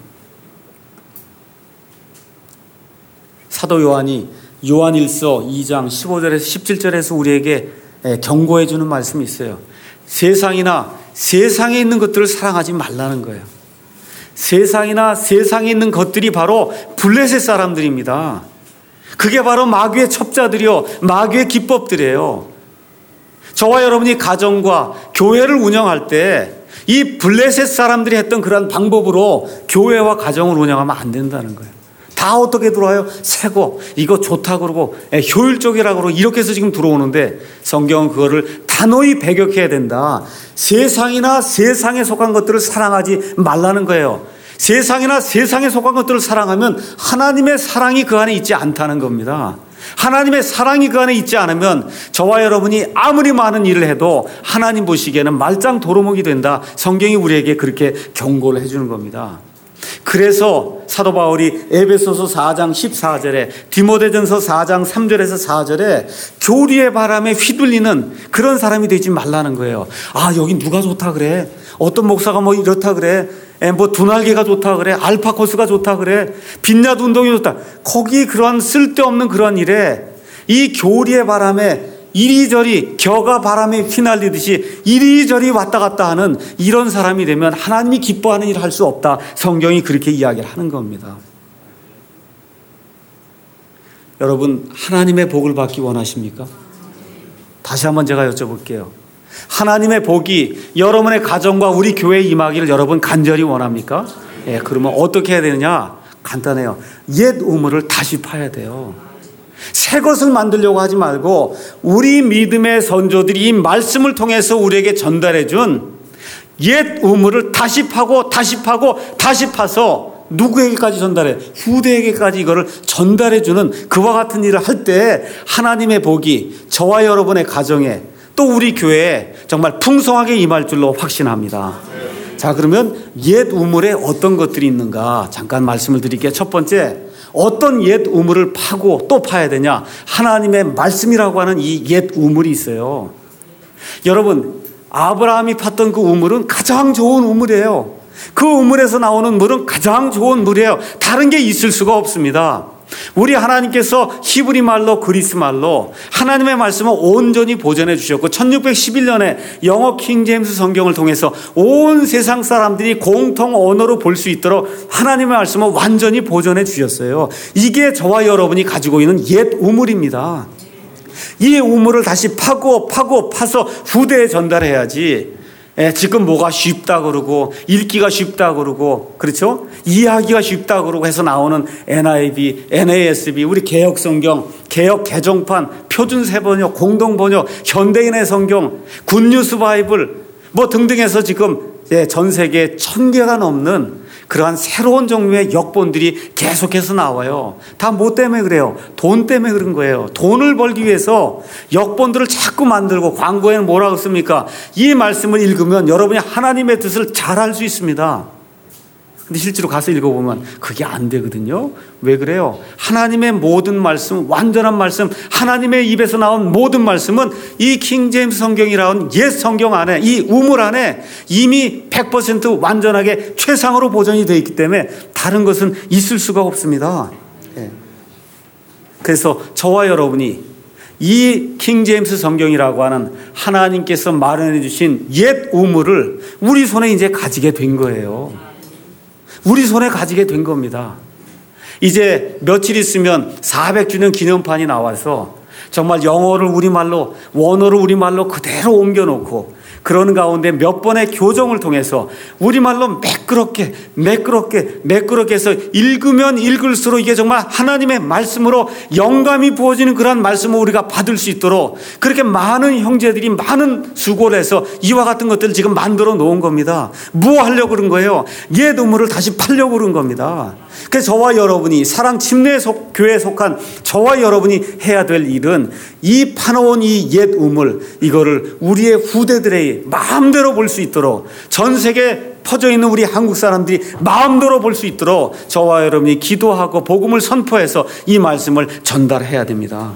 사도 요한이 요한일서 이 장 십오 절에서 십칠 절에서 우리에게 경고해 주는 말씀이 있어요. 세상이나 세상에 있는 것들을 사랑하지 말라는 거예요. 세상이나 세상에 있는 것들이 바로 블레셋 사람들입니다. 그게 바로 마귀의 첩자들이요, 마귀의 기법들이에요. 저와 여러분이 가정과 교회를 운영할 때 이 블레셋 사람들이 했던 그런 방법으로 교회와 가정을 운영하면 안 된다는 거예요. 다 어떻게 들어와요? 새거, 이거 좋다 그러고 효율적이라고 그러고 이렇게 해서 지금 들어오는데 성경은 그거를 단호히 배격해야 된다. 세상이나 세상에 속한 것들을 사랑하지 말라는 거예요. 세상이나 세상에 속한 것들을 사랑하면 하나님의 사랑이 그 안에 있지 않다는 겁니다. 하나님의 사랑이 그 안에 있지 않으면 저와 여러분이 아무리 많은 일을 해도 하나님 보시기에는 말짱 도루묵이 된다. 성경이 우리에게 그렇게 경고를 해주는 겁니다. 그래서 사도 바울이 에베소서 사 장 십사 절에 디모데전서 사 장 삼 절에서 사 절에 교리의 바람에 휘둘리는 그런 사람이 되지 말라는 거예요. 아, 여기 누가 좋다 그래? 어떤 목사가 뭐 이렇다 그래? 에, 뭐 두날개가 좋다 그래? 알파코스가 좋다 그래? 빛야드 운동이 좋다. 거기 그런 쓸데없는 그런 일에 이 교리의 바람에 이리저리 겨가 바람에 휘날리듯이 이리저리 왔다 갔다 하는 이런 사람이 되면 하나님이 기뻐하는 일을 할 수 없다. 성경이 그렇게 이야기를 하는 겁니다. 여러분, 하나님의 복을 받기 원하십니까? 다시 한번 제가 여쭤볼게요. 하나님의 복이 여러분의 가정과 우리 교회에 임하기를 여러분 간절히 원합니까? 예, 그러면 어떻게 해야 되느냐? 간단해요. 옛 우물을 다시 파야 돼요. 새 것을 만들려고 하지 말고 우리 믿음의 선조들이 이 말씀을 통해서 우리에게 전달해 준 옛 우물을 다시 파고 다시 파고 다시 파서 누구에게까지 전달해? 후대에게까지 이거를 전달해 주는 그와 같은 일을 할 때 하나님의 복이 저와 여러분의 가정에 또 우리 교회에 정말 풍성하게 임할 줄로 확신합니다. 자, 그러면 옛 우물에 어떤 것들이 있는가 잠깐 말씀을 드릴게요. 첫 번째, 어떤 옛 우물을 파고 또 파야 되냐? 하나님의 말씀이라고 하는 이 옛 우물이 있어요. 여러분, 아브라함이 팠던 그 우물은 가장 좋은 우물이에요. 그 우물에서 나오는 물은 가장 좋은 물이에요. 다른 게 있을 수가 없습니다. 우리 하나님께서 히브리 말로 그리스 말로 하나님의 말씀을 온전히 보존해 주셨고 천육백십일 년에 영어 킹제임스 성경을 통해서 온 세상 사람들이 공통 언어로 볼 수 있도록 하나님의 말씀을 완전히 보존해 주셨어요. 이게 저와 여러분이 가지고 있는 옛 우물입니다. 이 우물을 다시 파고 파고 파서 후대에 전달해야지. 예, 지금 뭐가 쉽다 그러고 읽기가 쉽다 그러고 그렇죠? 이해하기가 쉽다 그러고 해서 나오는 엔아이브이, 엔에이에스비, 우리 개혁 성경, 개혁 개정판, 표준 세번역, 공동 번역, 현대인의 성경, 굿뉴스 바이블 뭐 등등해서 지금 예, 전 세계에 천 개가 넘는 그러한 새로운 종류의 역본들이 계속해서 나와요. 다 뭐 때문에 그래요? 돈 때문에 그런 거예요. 돈을 벌기 위해서 역본들을 자꾸 만들고 광고에는 뭐라고 씁니까? 이 말씀을 읽으면 여러분이 하나님의 뜻을 잘 알 수 있습니다. 근데 실제로 가서 읽어보면 그게 안 되거든요. 왜 그래요? 하나님의 모든 말씀, 완전한 말씀, 하나님의 입에서 나온 모든 말씀은 이 킹제임스 성경이라는 옛 성경 안에, 이 우물 안에 이미 백 퍼센트 완전하게 최상으로 보존이 되어 있기 때문에 다른 것은 있을 수가 없습니다. 그래서 저와 여러분이 이 킹제임스 성경이라고 하는 하나님께서 마련해 주신 옛 우물을 우리 손에 이제 가지게 된 거예요. 우리 손에 가지게 된 겁니다. 이제 며칠 있으면 사백 주년 기념판이 나와서 정말 영어를 우리말로, 원어를 우리말로 그대로 옮겨놓고 그러는 가운데 몇 번의 교정을 통해서 우리말로 매끄럽게 매끄럽게 매끄럽게 해서 읽으면 읽을수록 이게 정말 하나님의 말씀으로 영감이 부어지는 그런 말씀을 우리가 받을 수 있도록 그렇게 많은 형제들이 많은 수고를 해서 이와 같은 것들을 지금 만들어 놓은 겁니다. 뭐 하려고 그런 거예요? 옛 우물을 다시 팔려고 그런 겁니다. 그래서 저와 여러분이 사랑 침례 속, 교회에 속한 저와 여러분이 해야 될 일은 이 파놓은 이 옛 우물 이거를 우리의 후대들의 마음대로 볼 수 있도록 전 세계에 퍼져 있는 우리 한국 사람들이 마음대로 볼 수 있도록 저와 여러분이 기도하고 복음을 선포해서 이 말씀을 전달해야 됩니다.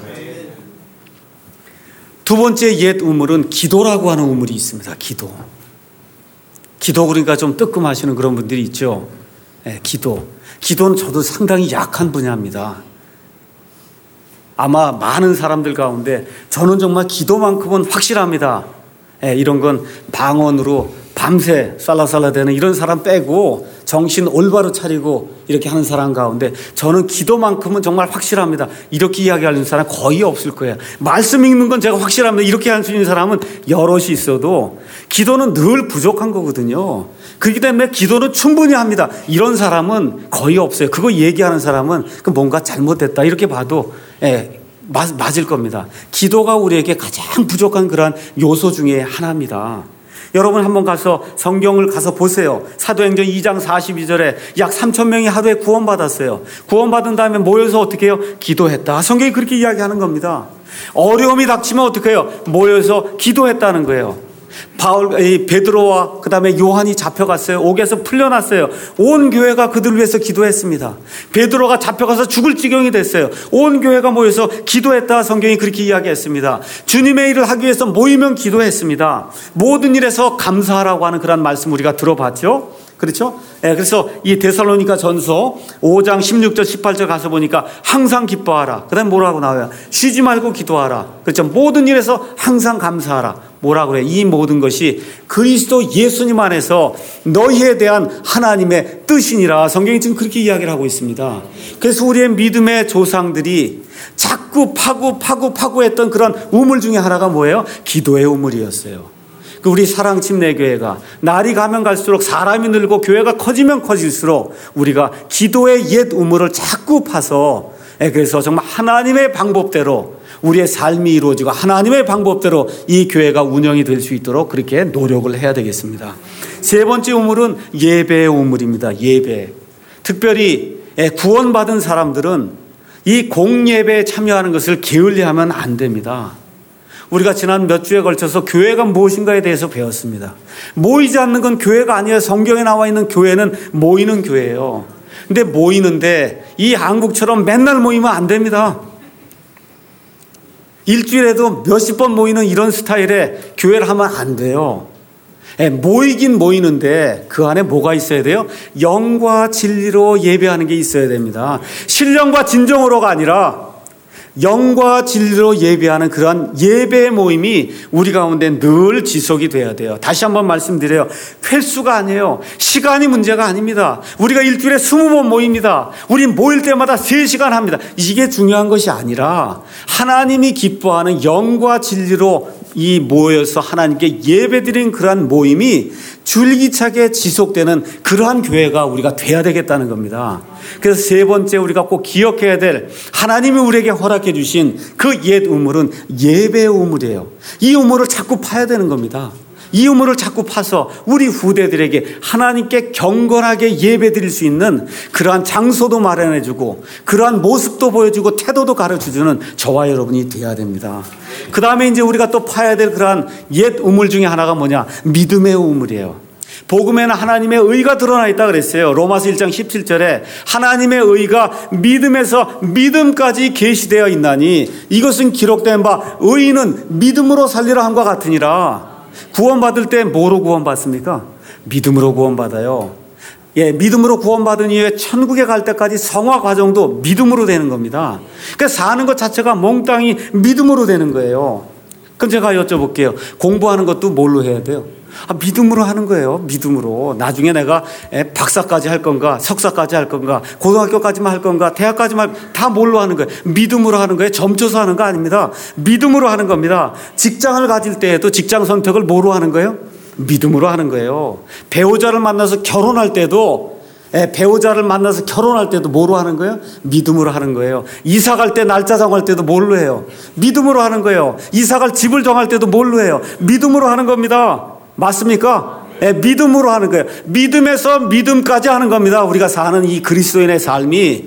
두 번째 옛 우물은 기도라고 하는 우물이 있습니다. 기도. 기도 그러니까 좀 뜨끔하시는 그런 분들이 있죠. 네, 기도. 기도는 저도 상당히 약한 분야입니다. 아마 많은 사람들 가운데 저는 정말 기도만큼은 확실합니다. 예, 이런 건 방언으로 밤새 살라살라 되는 이런 사람 빼고 정신 올바로 차리고 이렇게 하는 사람 가운데 저는 기도만큼은 정말 확실합니다. 이렇게 이야기하는 사람 거의 없을 거예요. 말씀 읽는 건 제가 확실합니다. 이렇게 할 수 있는 사람은 여럿이 있어도 기도는 늘 부족한 거거든요. 그렇기 때문에 기도는 충분히 합니다. 이런 사람은 거의 없어요. 그거 얘기하는 사람은 그 뭔가 잘못됐다 이렇게 봐도 예, 맞, 맞을 겁니다. 기도가 우리에게 가장 부족한 그러한 요소 중에 하나입니다. 여러분 한번 가서 성경을 가서 보세요. 사도행전 이 장 사십이 절에 약 삼천 명이 하루에 구원받았어요. 구원받은 다음에 모여서 어떻게 해요? 기도했다. 성경이 그렇게 이야기하는 겁니다. 어려움이 닥치면 어떻게 해요? 모여서 기도했다는 거예요. 바울, 베드로와 그 다음에 요한이 잡혀갔어요. 옥에서 풀려났어요. 온 교회가 그들을 위해서 기도했습니다. 베드로가 잡혀가서 죽을 지경이 됐어요. 온 교회가 모여서 기도했다. 성경이 그렇게 이야기했습니다. 주님의 일을 하기 위해서 모이면 기도했습니다. 모든 일에서 감사하라고 하는 그런 말씀 우리가 들어봤죠. 그렇죠? 네, 그래서 이 데살로니가 전서 오 장 십육 절 십팔 절 가서 보니까 항상 기뻐하라. 그 다음에 뭐라고 나와요? 쉬지 말고 기도하라. 그렇죠? 모든 일에서 항상 감사하라. 뭐라고 그래요? 이 모든 것이 그리스도 예수님 안에서 너희에 대한 하나님의 뜻이니라. 성경이 지금 그렇게 이야기를 하고 있습니다. 그래서 우리의 믿음의 조상들이 자꾸 파고 파고 파고 했던 그런 우물 중에 하나가 뭐예요? 기도의 우물이었어요. 우리 사랑 침례교회가 날이 가면 갈수록 사람이 늘고 교회가 커지면 커질수록 우리가 기도의 옛 우물을 자꾸 파서 그래서 정말 하나님의 방법대로 우리의 삶이 이루어지고 하나님의 방법대로 이 교회가 운영이 될 수 있도록 그렇게 노력을 해야 되겠습니다. 세 번째 우물은 예배의 우물입니다. 예배. 특별히 구원받은 사람들은 이 공예배에 참여하는 것을 게을리하면 안 됩니다. 우리가 지난 몇 주에 걸쳐서 교회가 무엇인가에 대해서 배웠습니다. 모이지 않는 건 교회가 아니에요. 성경에 나와 있는 교회는 모이는 교회예요. 근데 모이는데 이 한국처럼 맨날 모이면 안 됩니다. 일주일에도 몇십 번 모이는 이런 스타일의 교회를 하면 안 돼요. 예, 모이긴 모이는데 그 안에 뭐가 있어야 돼요? 영과 진리로 예배하는 게 있어야 됩니다. 신령과 진정으로가 아니라 영과 진리로 예배하는 그러한 예배 모임이 우리 가운데 늘 지속이 돼야 돼요. 다시 한번 말씀드려요. 횟수가 아니에요. 시간이 문제가 아닙니다. 우리가 일주일에 스무 번 모입니다. 우리 모일 때마다 세 시간 합니다. 이게 중요한 것이 아니라 하나님이 기뻐하는 영과 진리로 이 모여서 하나님께 예배드린 그러한 모임이 줄기차게 지속되는 그러한 교회가 우리가 돼야 되겠다는 겁니다. 그래서 세 번째 우리가 꼭 기억해야 될 하나님이 우리에게 허락해 주신 그 옛 우물은 예배의 우물이에요. 이 우물을 자꾸 파야 되는 겁니다. 이 우물을 자꾸 파서 우리 후대들에게 하나님께 경건하게 예배드릴 수 있는 그러한 장소도 마련해주고 그러한 모습도 보여주고 태도도 가르쳐주는 저와 여러분이 돼야 됩니다. 그 다음에 이제 우리가 또 파야 될 그러한 옛 우물 중에 하나가 뭐냐? 믿음의 우물이에요. 복음에는 하나님의 의가 드러나 있다 그랬어요. 로마서 일 장 십칠 절에 하나님의 의가 믿음에서 믿음까지 계시되어 있나니 이것은 기록된 바 의인은 믿음으로 살리라 함과 같으니라. 구원받을 때 뭐로 구원받습니까? 믿음으로 구원받아요. 예, 믿음으로 구원받은 이후에 천국에 갈 때까지 성화 과정도 믿음으로 되는 겁니다. 그러니까 사는 것 자체가 몽땅이 믿음으로 되는 거예요. 그럼 제가 여쭤볼게요. 공부하는 것도 뭘로 해야 돼요? 아, 믿음으로 하는 거예요. 믿음으로. 나중에 내가 박사까지 할 건가, 석사까지 할 건가, 고등학교까지만 할 건가, 대학까지만 다 뭘로 하는 거예요? 믿음으로 하는 거예요. 점쳐서 하는 거 아닙니다. 믿음으로 하는 겁니다. 직장을 가질 때에도 직장 선택을 뭐로 하는 거예요? 믿음으로 하는 거예요. 배우자를 만나서 결혼할 때도 배우자를 만나서 결혼할 때도 뭐로 하는 거예요? 믿음으로 하는 거예요. 이사 갈 때 날짜 정할 때도 뭘로 해요? 믿음으로 하는 거예요. 이사 갈 집을 정할 때도 뭘로 해요? 믿음으로 하는 겁니다. 맞습니까? 네, 믿음으로 하는 거예요. 믿음에서 믿음까지 하는 겁니다. 우리가 사는 이 그리스도인의 삶이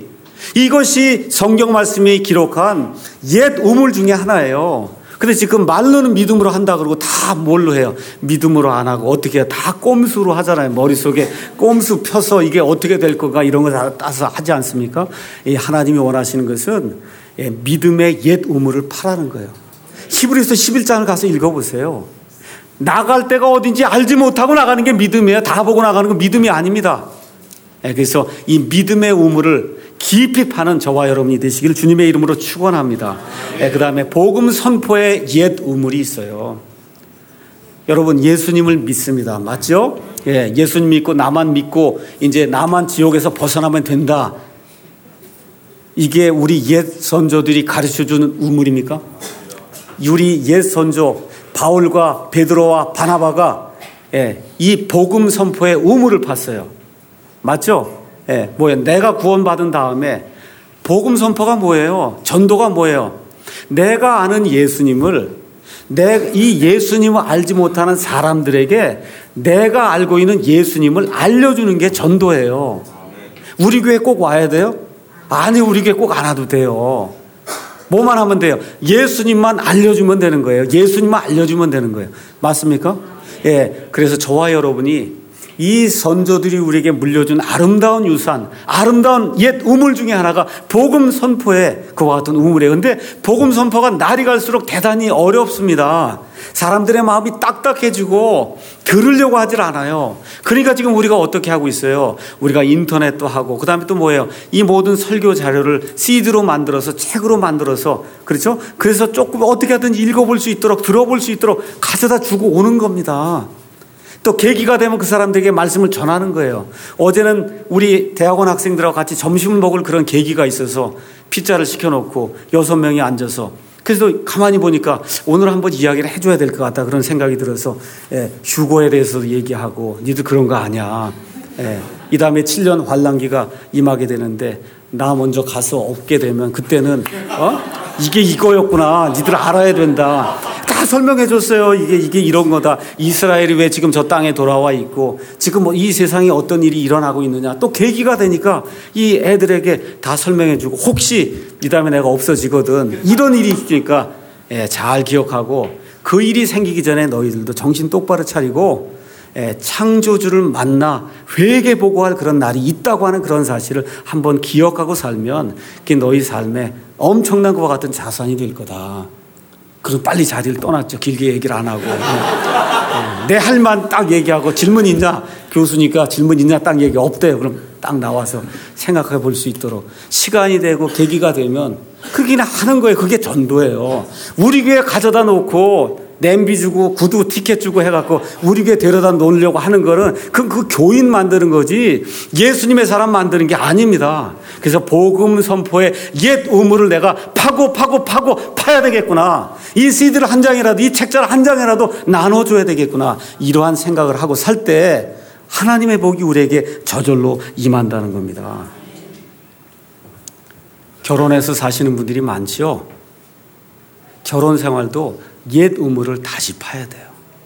이것이 성경 말씀이 기록한 옛 우물 중에 하나예요. 근데 지금 말로는 믿음으로 한다 그러고 다 뭘로 해요? 믿음으로 안 하고 어떻게 해요? 다 꼼수로 하잖아요. 머릿속에 꼼수 펴서 이게 어떻게 될 건가 이런 거 다 따서 하지 않습니까? 이 하나님이 원하시는 것은 믿음의 옛 우물을 파라는 거예요. 히브리서 십일 장을 가서 읽어보세요. 나갈 데가 어딘지 알지 못하고 나가는 게 믿음이에요. 다 보고 나가는 건 믿음이 아닙니다. 그래서 이 믿음의 우물을 깊이 파는 저와 여러분이 되시길 주님의 이름으로 축원합니다. 그 다음에 복음 선포의 옛 우물이 있어요. 여러분 예수님을 믿습니다. 맞죠? 예, 예수님 믿고 나만 믿고 이제 나만 지옥에서 벗어나면 된다. 이게 우리 옛 선조들이 가르쳐주는 우물입니까? 우리 옛 선조 바울과 베드로와 바나바가 예, 이 복음 선포의 우물을 팠어요. 맞죠? 예, 뭐예요? 내가 구원받은 다음에 복음 선포가 뭐예요? 전도가 뭐예요? 내가 아는 예수님을 내, 이 예수님을 알지 못하는 사람들에게 내가 알고 있는 예수님을 알려주는 게 전도예요. 우리 교회 꼭 와야 돼요? 아니, 우리 교회 꼭 안 와도 돼요. 뭐만 하면 돼요? 예수님만 알려주면 되는 거예요. 예수님만 알려주면 되는 거예요. 맞습니까? 예. 그래서 저와 여러분이 이 선조들이 우리에게 물려준 아름다운 유산, 아름다운 옛 우물 중에 하나가 복음 선포에 그와 같은 우물이에요. 근데 복음 선포가 날이 갈수록 대단히 어렵습니다. 사람들의 마음이 딱딱해지고 들으려고 하질 않아요. 그러니까 지금 우리가 어떻게 하고 있어요? 우리가 인터넷도 하고 그 다음에 또 뭐예요? 이 모든 설교 자료를 씨디로 만들어서 책으로 만들어서 그렇죠? 그래서 조금 어떻게 하든지 읽어볼 수 있도록 들어볼 수 있도록 가져다 주고 오는 겁니다. 또 계기가 되면 그 사람들에게 말씀을 전하는 거예요. 어제는 우리 대학원 학생들하고 같이 점심을 먹을 그런 계기가 있어서 피자를 시켜놓고 여섯 명이 앉아서 그래서 가만히 보니까 오늘 한번 이야기를 해줘야 될 것 같다 그런 생각이 들어서 예, 휴고에 대해서도 얘기하고 니들 그런 거 아니야. 예, 이 다음에 칠 년 환란기가 임하게 되는데 나 먼저 가서 없게 되면 그때는 어? 이게 이거였구나. 니들 알아야 된다. 다 설명해 줬어요. 이게 이게 이런 거다. 이스라엘이 왜 지금 저 땅에 돌아와 있고 지금 뭐 이 세상에 어떤 일이 일어나고 있느냐. 또 계기가 되니까 이 애들에게 다 설명해 주고 혹시 이 다음에 내가 없어지거든. 이런 일이 있으니까 예, 잘 기억하고 그 일이 생기기 전에 너희들도 정신 똑바로 차리고 예, 창조주를 만나 회개 보고할 그런 날이 있다고 하는 그런 사실을 한번 기억하고 살면 그게 너희 삶에 엄청난 것과 같은 자산이 될 거다. 그리고 빨리 자리를 떠났죠. 길게 얘기를 안 하고. 내 할 만 딱 얘기하고 질문 있냐? 교수니까 질문 있냐? 딱 얘기 없대요. 그럼 딱 나와서 생각해 볼 수 있도록 시간이 되고 계기가 되면 그게 그냥 하는 거예요. 그게 전도예요. 우리 교회 가져다 놓고 냄비 주고 구두 티켓 주고 해갖고 우리 교회 데려다 놓으려고 하는 거는 그, 그 교인 만드는 거지 예수님의 사람 만드는 게 아닙니다. 그래서 복음 선포의 옛 우물을 내가 파고 파고 파고 파야 되겠구나. 이 씨디를 한 장이라도 이 책자를 한 장이라도 나눠줘야 되겠구나. 이러한 생각을 하고 살 때 하나님의 복이 우리에게 저절로 임한다는 겁니다. 결혼해서 사시는 분들이 많죠. 결혼 생활도 옛 우물을 다시 파야 돼요.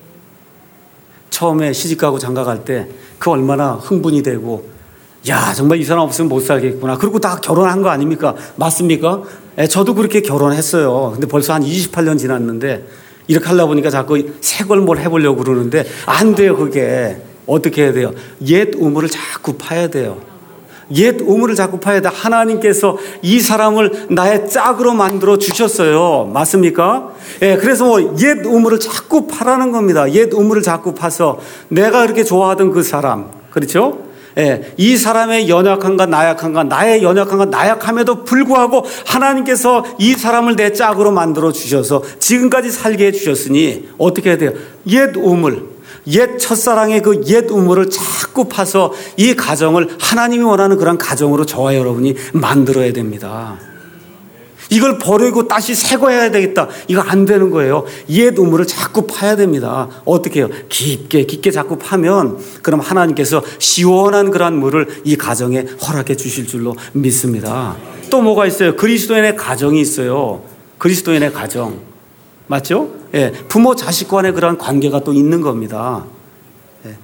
처음에 시집가고 장가갈 때 그 얼마나 흥분이 되고 야 정말 이 사람 없으면 못 살겠구나. 그리고 다 결혼한 거 아닙니까? 맞습니까? 예, 저도 그렇게 결혼했어요. 근데 벌써 한 이십팔 년 지났는데 이렇게 하려고 보니까 자꾸 새 걸 뭘 해보려고 그러는데 안 돼요. 그게 어떻게 해야 돼요? 옛 우물을 자꾸 파야 돼요. 옛 우물을 자꾸 파야 돼. 하나님께서 이 사람을 나의 짝으로 만들어 주셨어요. 맞습니까? 예, 그래서 뭐 옛 우물을 자꾸 파라는 겁니다. 옛 우물을 자꾸 파서 내가 그렇게 좋아하던 그 사람, 그렇죠? 예, 이 사람의 연약함과 나약함과 나의 연약함과 나약함에도 불구하고 하나님께서 이 사람을 내 짝으로 만들어 주셔서 지금까지 살게 해 주셨으니 어떻게 해야 돼요? 옛 우물, 옛 첫사랑의 그 옛 우물을 자꾸 파서 이 가정을 하나님이 원하는 그런 가정으로 저와 여러분이 만들어야 됩니다. 이걸 버리고 다시 새거해야 되겠다. 이거 안 되는 거예요. 옛 우물을 자꾸 파야 됩니다. 어떻게 해요? 깊게 깊게 자꾸 파면 그럼 하나님께서 시원한 그런 물을 이 가정에 허락해 주실 줄로 믿습니다. 또 뭐가 있어요? 그리스도인의 가정이 있어요. 그리스도인의 가정. 맞죠? 예, 부모 자식 간의 그런 관계가 또 있는 겁니다. 예.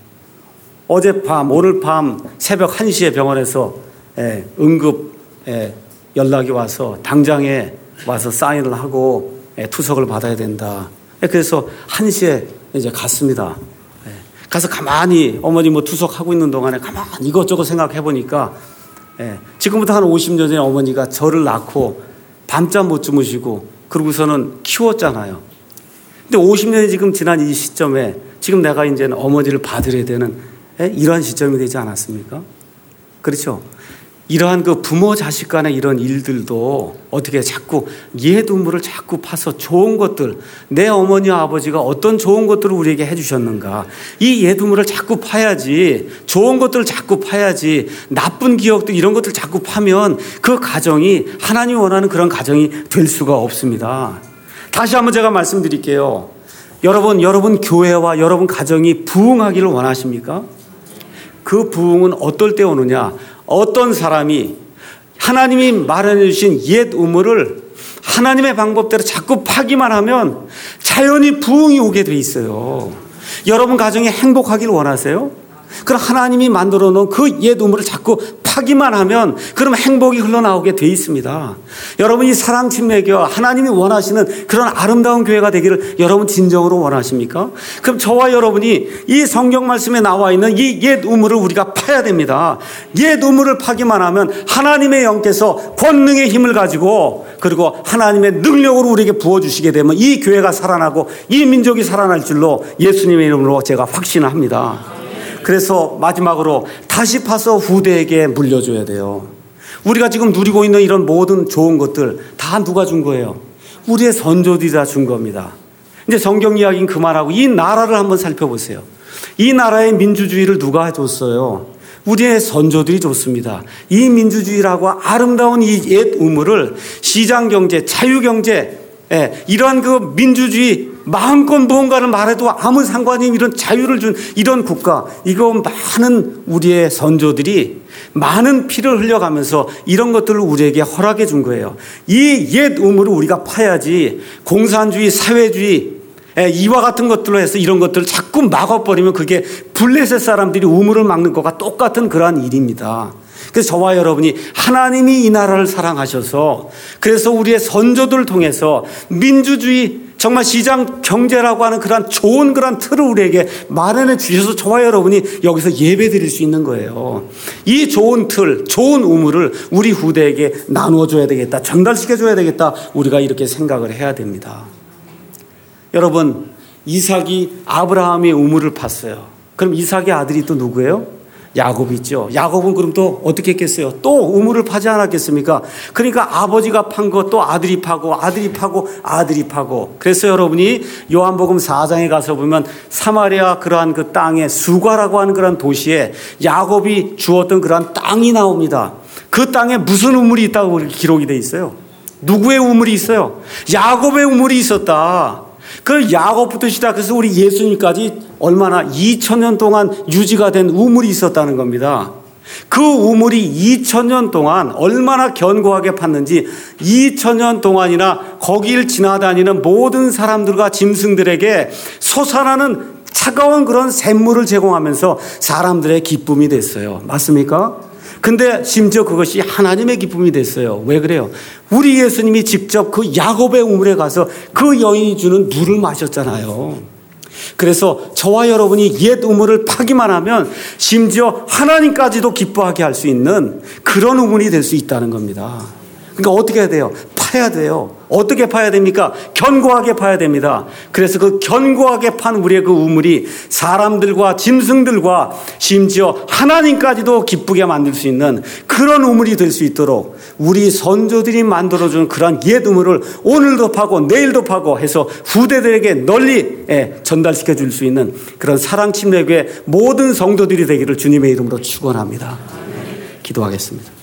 어젯밤 오늘 밤 새벽 한 시에 병원에서 예, 응급 예, 연락이 와서 당장에 와서 사인을 하고 예, 투석을 받아야 된다. 예, 그래서 한 시에 이제 갔습니다. 예, 가서 가만히 어머니 뭐 투석하고 있는 동안에 가만히 이것저것 생각해 보니까 예, 지금부터 한 오십 년 전에 어머니가 저를 낳고 밤잠 못 주무시고 그러고서는 키웠잖아요. 근데 오십 년이 지금 지난 이 시점에 지금 내가 이제는 어머니를 받으려야 되는 예, 이러한 시점이 되지 않았습니까? 그렇죠? 이러한 그 부모 자식 간의 이런 일들도 어떻게 자꾸 옛 우물을 자꾸 파서 좋은 것들, 내 어머니와 아버지가 어떤 좋은 것들을 우리에게 해주셨는가, 이 옛 우물을 자꾸 파야지, 좋은 것들을 자꾸 파야지, 나쁜 기억도 이런 것들 자꾸 파면 그 가정이 하나님이 원하는 그런 가정이 될 수가 없습니다. 다시 한번 제가 말씀드릴게요. 여러분, 여러분 교회와 여러분 가정이 부흥하기를 원하십니까? 그 부흥은 어떨 때 오느냐? 어떤 사람이 하나님이 마련해 주신 옛 우물을 하나님의 방법대로 자꾸 파기만 하면 자연히 부흥이 오게 돼 있어요. 여러분 가정이 행복하기를 원하세요? 그럼 하나님이 만들어 놓은 그 옛 우물을 자꾸 파기만 하면 그럼 행복이 흘러나오게 돼 있습니다. 여러분 이 사랑 침례교와 하나님이 원하시는 그런 아름다운 교회가 되기를 여러분 진정으로 원하십니까? 그럼 저와 여러분이 이 성경 말씀에 나와 있는 이 옛 우물을 우리가 파야 됩니다. 옛 우물을 파기만 하면 하나님의 영께서 권능의 힘을 가지고 그리고 하나님의 능력으로 우리에게 부어주시게 되면 이 교회가 살아나고 이 민족이 살아날 줄로 예수님의 이름으로 제가 확신합니다. 그래서 마지막으로 다시 파서 후대에게 물려줘야 돼요. 우리가 지금 누리고 있는 이런 모든 좋은 것들 다 누가 준 거예요? 우리의 선조들이 다 준 겁니다. 이제 성경 이야기는 그만하고 이 나라를 한번 살펴보세요. 이 나라의 민주주의를 누가 줬어요? 우리의 선조들이 줬습니다. 이 민주주의라고 아름다운 이 옛 우물을 시장경제, 자유경제, 예, 이러한 그 민주주의 마음껏 무언가를 말해도 아무 상관이 이런 자유를 준 이런 국가, 이거 많은 우리의 선조들이 많은 피를 흘려가면서 이런 것들을 우리에게 허락해 준 거예요. 이 옛 우물을 우리가 파야지 공산주의, 사회주의, 예, 이와 같은 것들로 해서 이런 것들을 자꾸 막아버리면 그게 블레셋 사람들이 우물을 막는 것과 똑같은 그러한 일입니다. 그래서 저와 여러분이 하나님이 이 나라를 사랑하셔서 그래서 우리의 선조들을 통해서 민주주의 정말 시장 경제라고 하는 그런 좋은 그런 틀을 우리에게 마련해 주셔서 저와 여러분이 여기서 예배 드릴 수 있는 거예요. 이 좋은 틀, 좋은 우물을 우리 후대에게 나누어 줘야 되겠다, 전달시켜 줘야 되겠다, 우리가 이렇게 생각을 해야 됩니다. 여러분, 이삭이 아브라함의 우물을 팠어요. 그럼 이삭의 아들이 또 누구예요? 야곱이죠. 야곱은 그럼 또 어떻게 했겠어요? 또 우물을 파지 않았겠습니까? 그러니까 아버지가 판 거 또 아들이 파고 아들이 파고 아들이 파고. 그래서 여러분이 요한복음 사 장에 가서 보면 사마리아 그러한 그 땅에 수가라고 하는 그러한 도시에 야곱이 주었던 그러한 땅이 나옵니다. 그 땅에 무슨 우물이 있다고 기록이 돼 있어요? 누구의 우물이 있어요? 야곱의 우물이 있었다. 그 야곱부터 시작해서 우리 예수님까지 얼마나 이천 년 동안 유지가 된 우물이 있었다는 겁니다. 그 우물이 이천 년 동안 얼마나 견고하게 팠는지 이천 년 동안이나 거기를 지나다니는 모든 사람들과 짐승들에게 솟아나는 차가운 그런 샘물을 제공하면서 사람들의 기쁨이 됐어요. 맞습니까? 근데 심지어 그것이 하나님의 기쁨이 됐어요. 왜 그래요? 우리 예수님이 직접 그 야곱의 우물에 가서 그 여인이 주는 물을 마셨잖아요. 그래서 저와 여러분이 옛 우물을 파기만 하면 심지어 하나님까지도 기뻐하게 할 수 있는 그런 우물이 될 수 있다는 겁니다. 그러니까 어떻게 해야 돼요? 파야 돼요. 어떻게 파야 됩니까? 견고하게 파야 됩니다. 그래서 그 견고하게 판 우리의 그 우물이 사람들과 짐승들과 심지어 하나님까지도 기쁘게 만들 수 있는 그런 우물이 될 수 있도록 우리 선조들이 만들어준 그런 옛 우물을 오늘도 파고 내일도 파고 해서 후대들에게 널리 전달시켜 줄 수 있는 그런 사랑침례교회 모든 성도들이 되기를 주님의 이름으로 축원합니다. 기도하겠습니다.